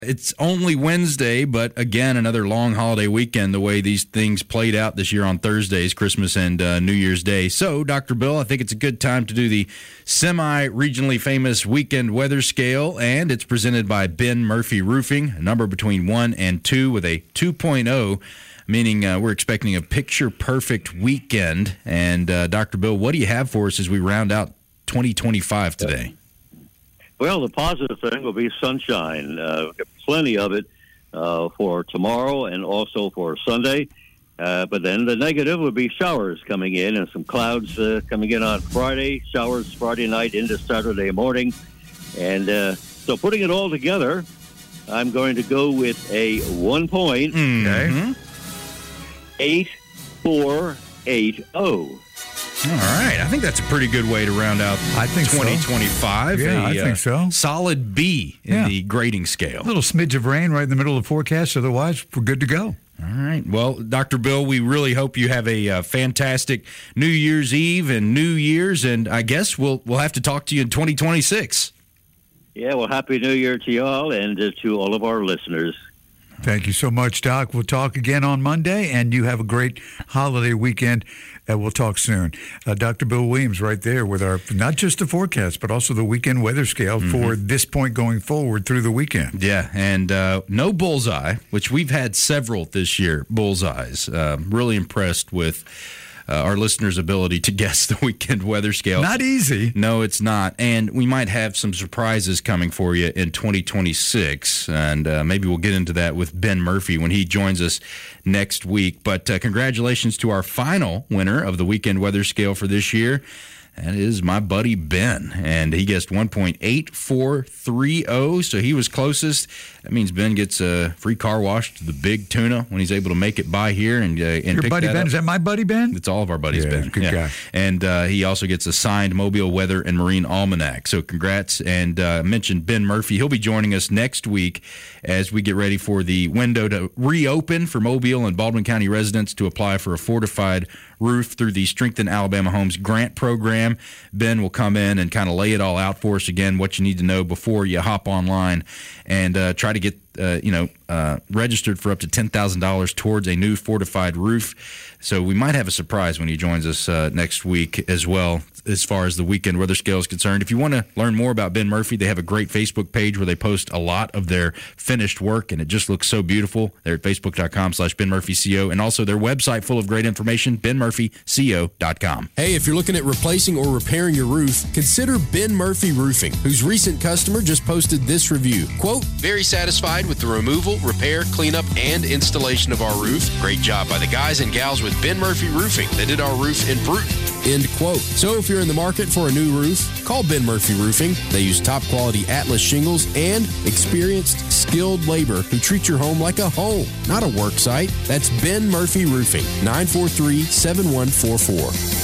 It's only Wednesday, but again, another long holiday weekend, the way these things played out this year on Thursdays, Christmas and New Year's Day. So, Dr. Bill, I think it's a good time to do the semi-regionally famous weekend weather scale, and it's presented by Ben Murphy Roofing, a number between 1 and 2 with a 2.0, meaning we're expecting a picture-perfect weekend. And, Dr. Bill, what do you have for us as we round out 2025 today? Well, the positive thing will be sunshine. Plenty of it for tomorrow and also for Sunday. But then the negative would be showers coming in and some clouds coming in on Friday, showers Friday night into Saturday morning. And so putting it all together, I'm going to go with a 1 point. Mm-hmm. 8-4-8-0. All right. I think that's a pretty good way to round out 2025. So. Yeah, I think so. Solid B in the grading scale. A little smidge of rain right in the middle of the forecast. Otherwise, we're good to go. All right. Well, Dr. Bill, we really hope you have a fantastic New Year's Eve and New Year's, and I guess we'll have to talk to you in 2026. Yeah, well, Happy New Year to you all and to all of our listeners. Thank you so much, Doc. We'll talk again on Monday, and you have a great holiday weekend, and we'll talk soon. Dr. Bill Williams right there with our, not just the forecast, but also the weekend weather scale for this point going forward through the weekend. Yeah, and no bullseye, which we've had several this year, bullseyes. Really impressed with our listeners' ability to guess the weekend weather scale. Not easy. No, it's not. And we might have some surprises coming for you in 2026. And maybe we'll get into that with Ben Murphy when he joins us next week. But congratulations to our final winner of the weekend weather scale for this year. That is my buddy Ben, and he guessed 1.8430, so he was closest. That means Ben gets a free car wash to the Big Tuna when he's able to make it by here and Your pick buddy that Ben? up. Is that my buddy Ben? It's all of our buddies, Ben. Good guy. And he also gets a signed Mobile Weather and Marine Almanac. So congrats. And I mentioned Ben Murphy. He'll be joining us next week as we get ready for the window to reopen for Mobile and Baldwin County residents to apply for a fortified roof through the Strengthen Alabama Homes grant program. Ben will come in and kind of lay it all out for us again, what you need to know before you hop online and try to get registered for up to $10,000 towards a new fortified roof. So we might have a surprise when he joins us next week as well, as far as the weekend weather scale is concerned. If you want to learn more about Ben Murphy, they have a great Facebook page where they post a lot of their finished work, and it just looks so beautiful. They're at facebook.com/BenMurphyCO, and also their website full of great information, benmurphyco.com. Hey, if you're looking at replacing or repairing your roof, consider Ben Murphy Roofing, whose recent customer just posted this review. Quote, very satisfied with the removal, repair, cleanup, and installation of our roof. Great job by the guys and gals with Ben Murphy Roofing. They did our roof in Bruton. End quote. So if you're in the market for a new roof, call Ben Murphy Roofing. They use top quality Atlas shingles and experienced, skilled labor who treat your home like a home, not a work site. That's Ben Murphy Roofing, 943-7144.